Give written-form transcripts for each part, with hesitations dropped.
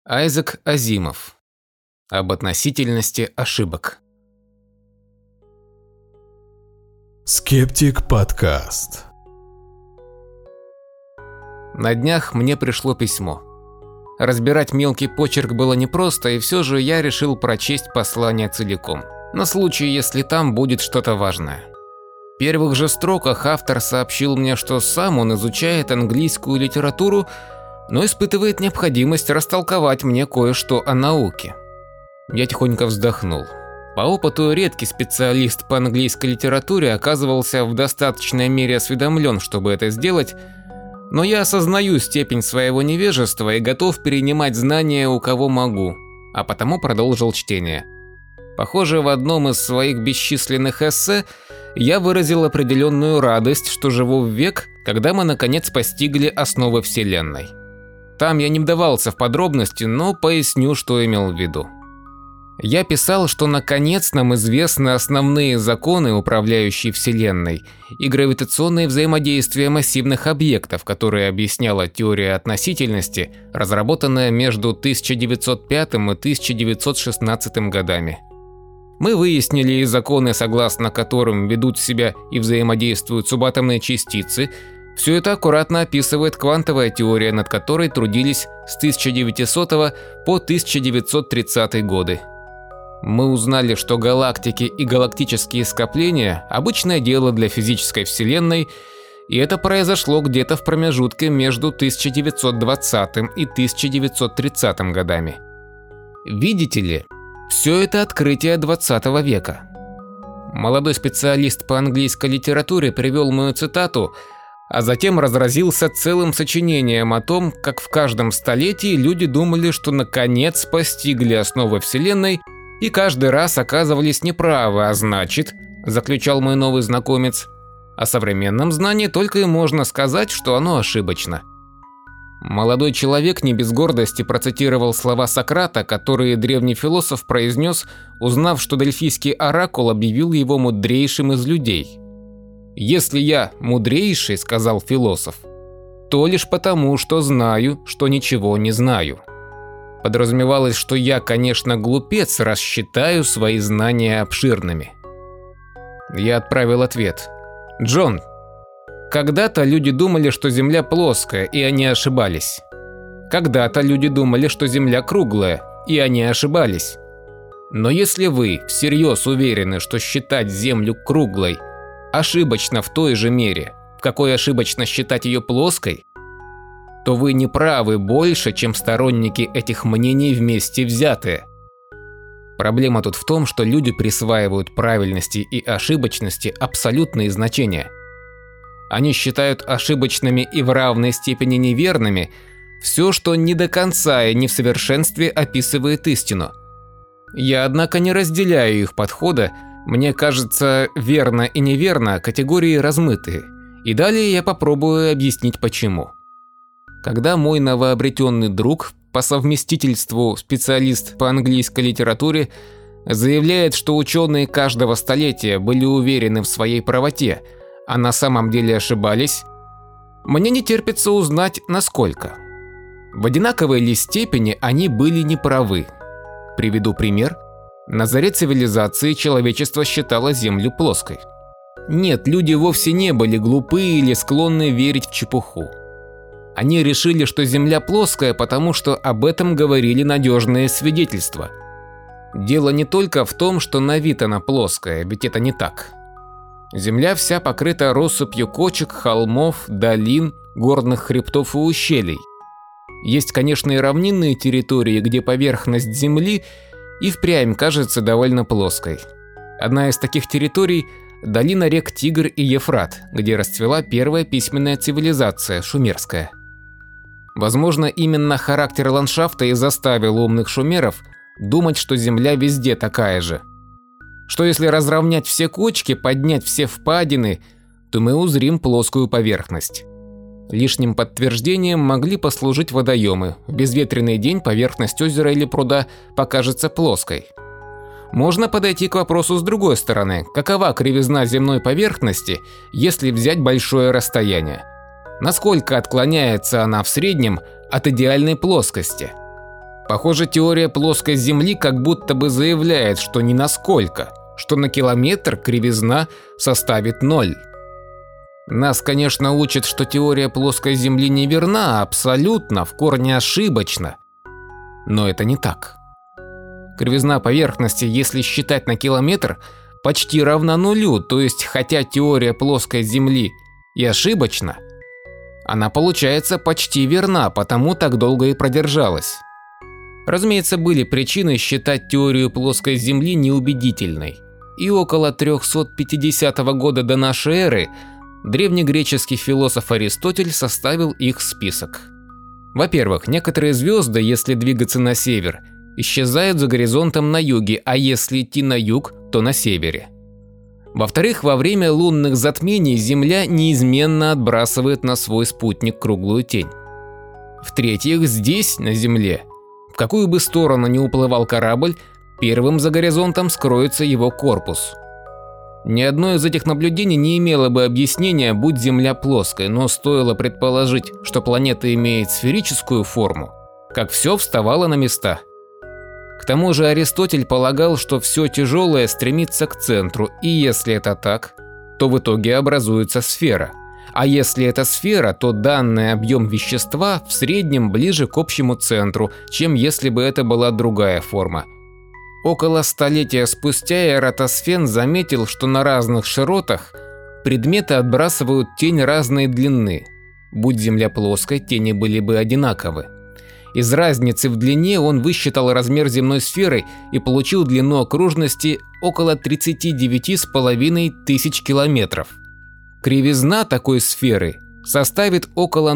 Айзек Азимов. Об относительности ошибок. Скептик подкаст. На днях мне пришло письмо. Разбирать мелкий почерк было непросто, и все же я решил прочесть послание целиком, на случай, если там будет что-то важное. В первых же строках автор сообщил мне, что сам он изучает английскую литературу, но испытывает необходимость растолковать мне кое-что о науке. Я тихонько вздохнул. По опыту редкий специалист по английской литературе оказывался в достаточной мере осведомлен, чтобы это сделать, но я осознаю степень своего невежества и готов перенимать знания у кого могу, а потому продолжил чтение. Похоже, в одном из своих бесчисленных эссе я выразил определенную радость, что живу в век, когда мы наконец постигли основы Вселенной. Там я не вдавался в подробности, но поясню, что имел в виду. Я писал, что наконец нам известны основные законы, управляющие Вселенной, и гравитационные взаимодействия массивных объектов, которые объясняла теория относительности, разработанная между 1905 и 1916 годами. Мы выяснили и законы, согласно которым ведут себя и взаимодействуют субатомные частицы. Все это аккуратно описывает квантовая теория, над которой трудились с 1900 по 1930 годы. Мы узнали, что галактики и галактические скопления – обычное дело для физической Вселенной, и это произошло где-то в промежутке между 1920 и 1930 годами. Видите ли, все это открытие 20 века. Молодой специалист по английской литературе привел мою цитату, а затем разразился целым сочинением о том, как в каждом столетии люди думали, что наконец постигли основы Вселенной, и каждый раз оказывались неправы, а значит, заключал мой новый знакомец, о современном знании только и можно сказать, что оно ошибочно. Молодой человек не без гордости процитировал слова Сократа, которые древний философ произнес, узнав, что дельфийский оракул объявил его мудрейшим из людей. «Если я мудрейший, — сказал философ, — то лишь потому, что знаю, что ничего не знаю». Подразумевалось, что я, конечно, глупец, раз считаю свои знания обширными. Я отправил ответ. «Джон, когда-то люди думали, что Земля плоская, и они ошибались. Когда-то люди думали, что Земля круглая, и они ошибались. Но если вы всерьез уверены, что считать Землю круглой ошибочно в той же мере, в какой ошибочно считать ее плоской, то вы не правы больше, чем сторонники этих мнений вместе взятые». Проблема тут в том, что люди присваивают правильности и ошибочности абсолютные значения. Они считают ошибочными и в равной степени неверными все, что не до конца и не в совершенстве описывает истину. Я, однако, не разделяю их подхода. Мне кажется, верно и неверно категории размытые, и далее я попробую объяснить почему. Когда мой новообретенный друг, по совместительству специалист по английской литературе, заявляет, что ученые каждого столетия были уверены в своей правоте, а на самом деле ошибались, мне не терпится узнать, насколько. В одинаковой ли степени они были неправы. Приведу пример. На заре цивилизации человечество считало Землю плоской. Нет, люди вовсе не были глупы или склонны верить в чепуху. Они решили, что Земля плоская, потому что об этом говорили надежные свидетельства. Дело не только в том, что на вид она плоская, ведь это не так. Земля вся покрыта россыпью кочек, холмов, долин, горных хребтов и ущелий. Есть, конечно, и равнинные территории, где поверхность Земли и впрямь кажется довольно плоской. Одна из таких территорий – долина рек Тигр и Ефрат, где расцвела первая письменная цивилизация – шумерская. Возможно, именно характер ландшафта и заставил умных шумеров думать, что Земля везде такая же. Что если разровнять все кочки, поднять все впадины, то мы узрим плоскую поверхность. Лишним подтверждением могли послужить водоемы. В безветренный день поверхность озера или пруда покажется плоской. Можно подойти к вопросу с другой стороны. Какова кривизна земной поверхности, если взять большое расстояние? Насколько отклоняется она в среднем от идеальной плоскости? Похоже, теория плоской Земли как будто бы заявляет, что ни насколько, что на километр кривизна составит 0. Нас, конечно, учат, что теория плоской Земли неверна, абсолютно, в корне ошибочна. Но это не так. Кривизна поверхности, если считать на километр, почти равна нулю, то есть хотя теория плоской Земли и ошибочна, она получается почти верна, потому так долго и продержалась. Разумеется, были причины считать теорию плоской Земли неубедительной. И около 350 года до нашей эры древнегреческий философ Аристотель составил их список. Во-первых, некоторые звезды, если двигаться на север, исчезают за горизонтом на юге, а если идти на юг, то на севере. Во-вторых, во время лунных затмений Земля неизменно отбрасывает на свой спутник круглую тень. В-третьих, здесь, на Земле, в какую бы сторону ни уплывал корабль, первым за горизонтом скроется его корпус. Ни одно из этих наблюдений не имело бы объяснения, будь Земля плоской, но стоило предположить, что планета имеет сферическую форму, как все вставало на места. К тому же Аристотель полагал, что все тяжелое стремится к центру, и если это так, то в итоге образуется сфера. А если это сфера, то данный объем вещества в среднем ближе к общему центру, чем если бы это была другая форма. Около столетия спустя Эратосфен заметил, что на разных широтах предметы отбрасывают тень разной длины. Будь Земля плоской, тени были бы одинаковы. Из разницы в длине он высчитал размер земной сферы и получил длину окружности около 39,5 тысяч километров. Кривизна такой сферы составит около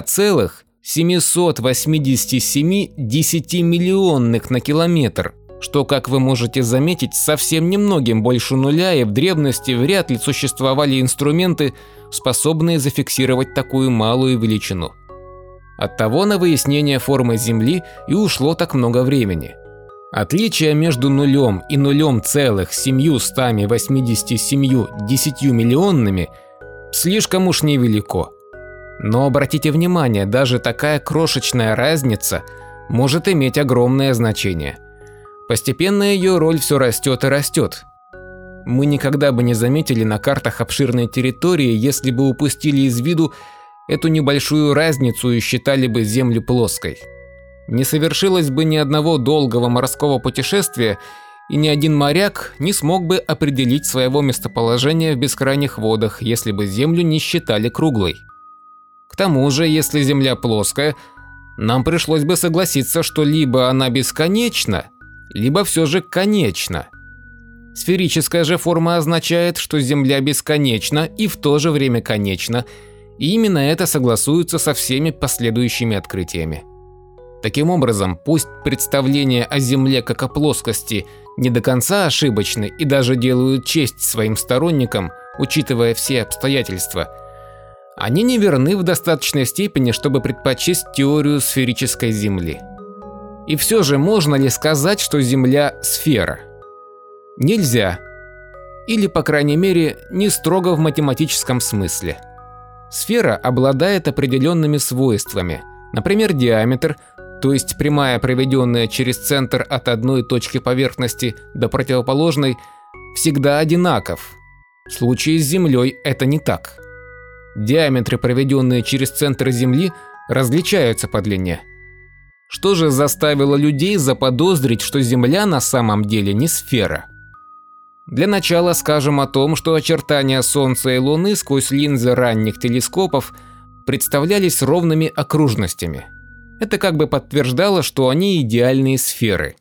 0,787 десятимиллионных на километр, что, как вы можете заметить, совсем немногим больше нуля, и в древности вряд ли существовали инструменты, способные зафиксировать такую малую величину. Оттого на выяснение формы Земли и ушло так много времени. Отличие между нулем и 0,787 десятимиллионными слишком уж невелико. Но обратите внимание, даже такая крошечная разница может иметь огромное значение. Постепенно ее роль все растет и растет. Мы никогда бы не заметили на картах обширной территории, если бы упустили из виду эту небольшую разницу и считали бы Землю плоской. Не совершилось бы ни одного долгого морского путешествия, и ни один моряк не смог бы определить своего местоположения в бескрайних водах, если бы Землю не считали круглой. К тому же, если Земля плоская, нам пришлось бы согласиться, что либо она бесконечна, либо все же конечна. Сферическая же форма означает, что Земля бесконечна и в то же время конечна, и именно это согласуется со всеми последующими открытиями. Таким образом, пусть представления о Земле как о плоскости не до конца ошибочны и даже делают честь своим сторонникам, учитывая все обстоятельства, они не верны в достаточной степени, чтобы предпочесть теорию сферической Земли. И все же можно ли сказать, что Земля – сфера? Нельзя. Или, по крайней мере, не строго в математическом смысле. Сфера обладает определенными свойствами, например, диаметр, то есть прямая, проведенная через центр от одной точки поверхности до противоположной, всегда одинаков. В случае с Землей это не так. Диаметры, проведенные через центр Земли, различаются по длине. Что же заставило людей заподозрить, что Земля на самом деле не сфера? Для начала скажем о том, что очертания Солнца и Луны сквозь линзы ранних телескопов представлялись ровными окружностями. Это как бы подтверждало, что они идеальные сферы.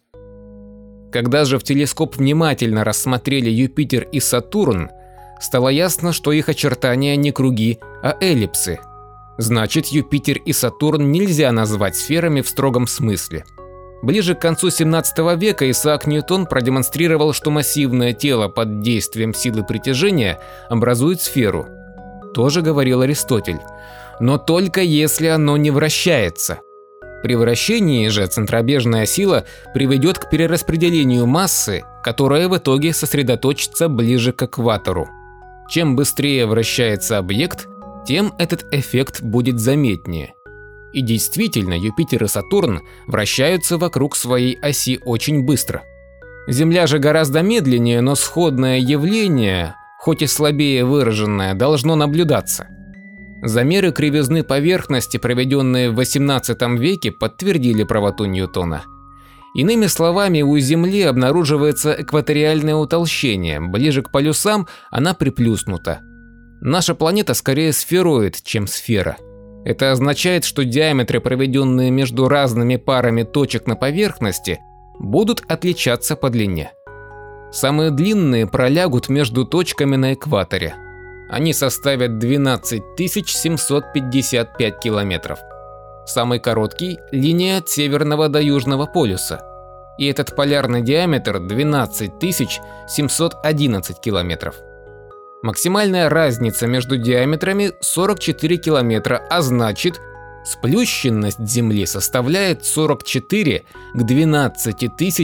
Когда же в телескоп внимательно рассмотрели Юпитер и Сатурн, стало ясно, что их очертания не круги, а эллипсы. Значит, Юпитер и Сатурн нельзя назвать сферами в строгом смысле. Ближе к концу 17 века Исаак Ньютон продемонстрировал, что массивное тело под действием силы притяжения образует сферу. Тоже говорил Аристотель. Но только если оно не вращается. При вращении же центробежная сила приведет к перераспределению массы, которая в итоге сосредоточится ближе к экватору. Чем быстрее вращается объект, тем этот эффект будет заметнее. И действительно, Юпитер и Сатурн вращаются вокруг своей оси очень быстро. Земля же гораздо медленнее, но сходное явление, хоть и слабее выраженное, должно наблюдаться. Замеры кривизны поверхности, проведенные в XVIII веке, подтвердили правоту Ньютона. Иными словами, у Земли обнаруживается экваториальное утолщение, ближе к полюсам она приплюснута. Наша планета скорее сфероид, чем сфера. Это означает, что диаметры, проведенные между разными парами точек на поверхности, будут отличаться по длине. Самые длинные пролягут между точками на экваторе. Они составят 12 755 километров. Самый короткий – линия от Северного до Южного полюса. И этот полярный диаметр 12 711 километров. Максимальная разница между диаметрами 44 километра, а значит, сплющенность Земли составляет 44 к 12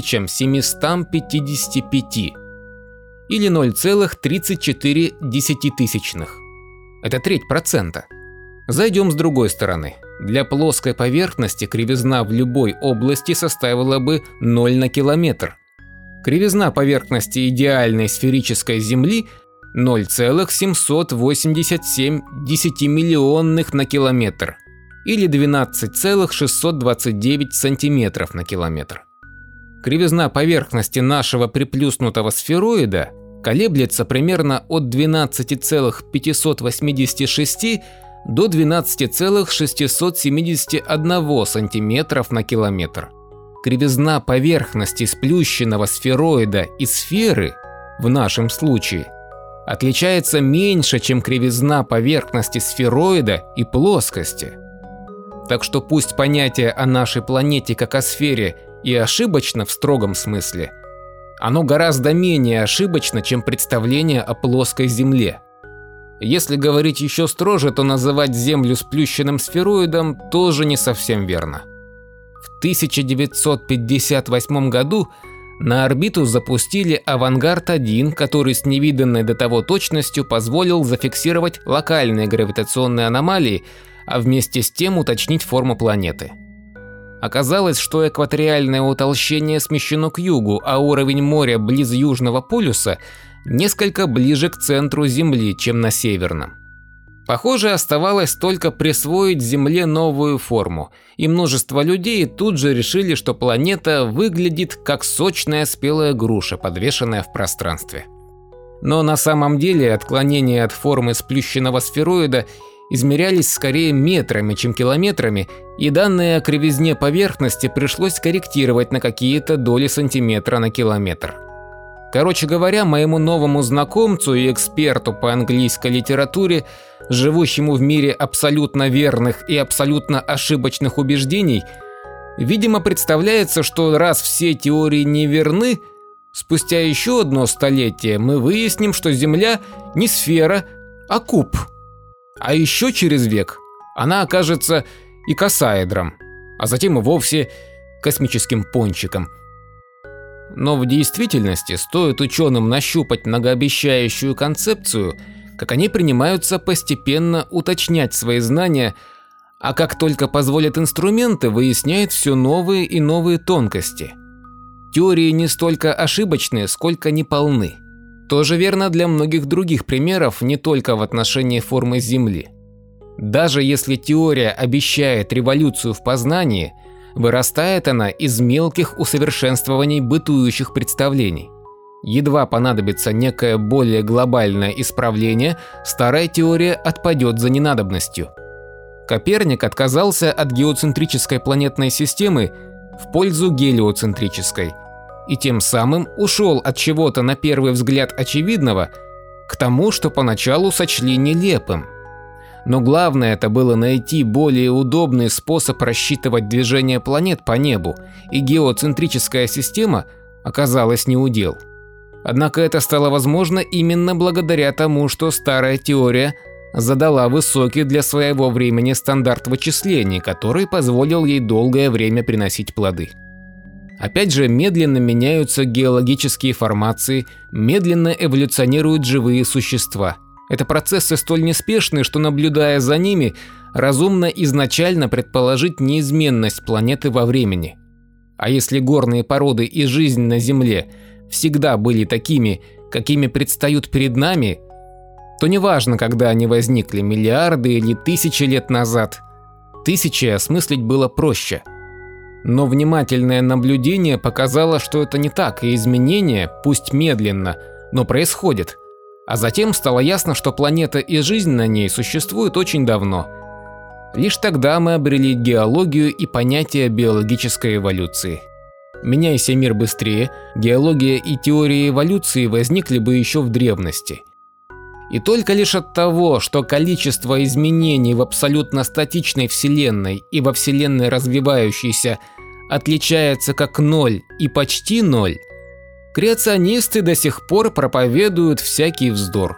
755 или 0,34. Это треть процента. Зайдем с другой стороны. Для плоской поверхности кривизна в любой области составила бы 0 на километр. Кривизна поверхности идеальной сферической Земли 0,787 десятимиллионных на километр или 12,629 сантиметров на километр. Кривизна поверхности нашего приплюснутого сфероида колеблется примерно от 12,586 до 12,671 сантиметров на километр. Кривизна поверхности сплющенного сфероида и сферы, в нашем случае, отличается меньше, чем кривизна поверхности сфероида и плоскости. Так что пусть понятие о нашей планете как о сфере и ошибочно в строгом смысле, оно гораздо менее ошибочно, чем представление о плоской Земле. Если говорить еще строже, то называть Землю сплющенным сфероидом тоже не совсем верно. В 1958 году на орбиту запустили «Авангард-1», который с невиданной до того точностью позволил зафиксировать локальные гравитационные аномалии, а вместе с тем уточнить форму планеты. Оказалось, что экваториальное утолщение смещено к югу, а уровень моря близ Южного полюса несколько ближе к центру Земли, чем на Северном. Похоже, оставалось только присвоить Земле новую форму, и множество людей тут же решили, что планета выглядит как сочная спелая груша, подвешенная в пространстве. Но на самом деле отклонения от формы сплющенного сфероида измерялись скорее метрами, чем километрами, и данные о кривизне поверхности пришлось корректировать на какие-то доли сантиметра на километр. Короче говоря, моему новому знакомцу и эксперту по английской литературе, живущему в мире абсолютно верных и абсолютно ошибочных убеждений, видимо, представляется, что раз все теории не верны, спустя еще одно столетие мы выясним, что Земля не сфера, а куб. А еще через век она окажется икосаэдром, а затем и вовсе космическим пончиком. Но в действительности стоит ученым нащупать многообещающую концепцию, как они принимаются постепенно уточнять свои знания, а как только позволят инструменты, выясняют все новые и новые тонкости. Теории не столько ошибочны, сколько неполны. Тоже верно для многих других примеров, не только в отношении формы Земли. Даже если теория обещает революцию в познании, вырастает она из мелких усовершенствований бытующих представлений. Едва понадобится некое более глобальное исправление, старая теория отпадет за ненадобностью. Коперник отказался от геоцентрической планетной системы в пользу гелиоцентрической, и тем самым ушел от чего-то на первый взгляд очевидного к тому, что поначалу сочли нелепым. Но главное это было найти более удобный способ рассчитывать движение планет по небу, и геоцентрическая система оказалась неудел. Однако это стало возможно именно благодаря тому, что старая теория задала высокий для своего времени стандарт вычислений, который позволил ей долгое время приносить плоды. Опять же, медленно меняются геологические формации, медленно эволюционируют живые существа. Это процессы столь неспешные, что, наблюдая за ними, разумно изначально предположить неизменность планеты во времени. А если горные породы и жизнь на Земле всегда были такими, какими предстают перед нами, то неважно, когда они возникли, миллиарды или тысячи лет назад, тысячи осмыслить было проще. Но внимательное наблюдение показало, что это не так, и изменения, пусть медленно, но происходят. А затем стало ясно, что планета и жизнь на ней существуют очень давно. Лишь тогда мы обрели геологию и понятие биологической эволюции. Меняйся мир быстрее, геология и теория эволюции возникли бы еще в древности. И только лишь от того, что количество изменений в абсолютно статичной Вселенной и во Вселенной развивающейся отличается как ноль и почти ноль, креационисты до сих пор проповедуют всякий вздор.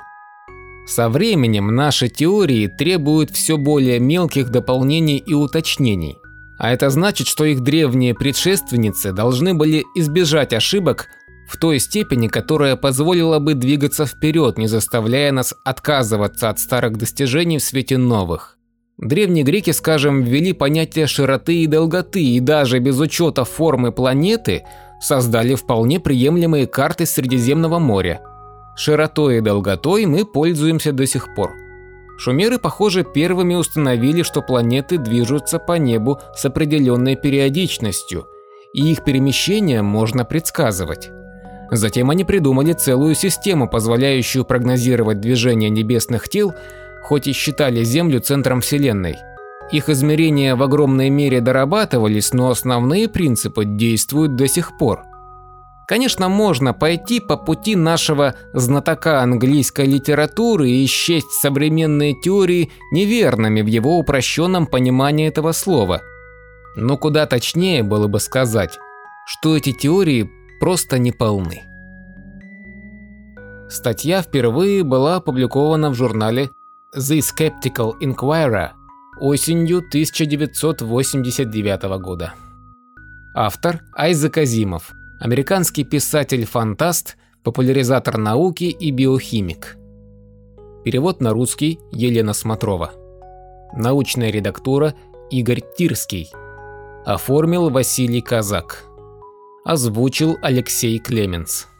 Со временем наши теории требуют все более мелких дополнений и уточнений, а это значит, что их древние предшественницы должны были избежать ошибок в той степени, которая позволила бы двигаться вперед, не заставляя нас отказываться от старых достижений в свете новых. Древние греки, скажем, ввели понятие широты и долготы, и даже без учета формы планеты создали вполне приемлемые карты Средиземного моря. Широтой и долготой мы пользуемся до сих пор. Шумеры, похоже, первыми установили, что планеты движутся по небу с определенной периодичностью, и их перемещение можно предсказывать. Затем они придумали целую систему, позволяющую прогнозировать движение небесных тел, хоть и считали Землю центром Вселенной. Их измерения в огромной мере дорабатывались, но основные принципы действуют до сих пор. Конечно, можно пойти по пути нашего знатока английской литературы и счесть современные теории неверными в его упрощенном понимании этого слова. Но куда точнее было бы сказать, что эти теории просто не полны. Статья впервые была опубликована в журнале The Skeptical Inquirer осенью 1989 года. Автор Айзек Азимов, американский писатель-фантаст, популяризатор науки и биохимик. Перевод на русский Елена Смотрова. Научная редактура Игорь Тирский. Оформил Василий Казак. Озвучил Алексей Клеменс.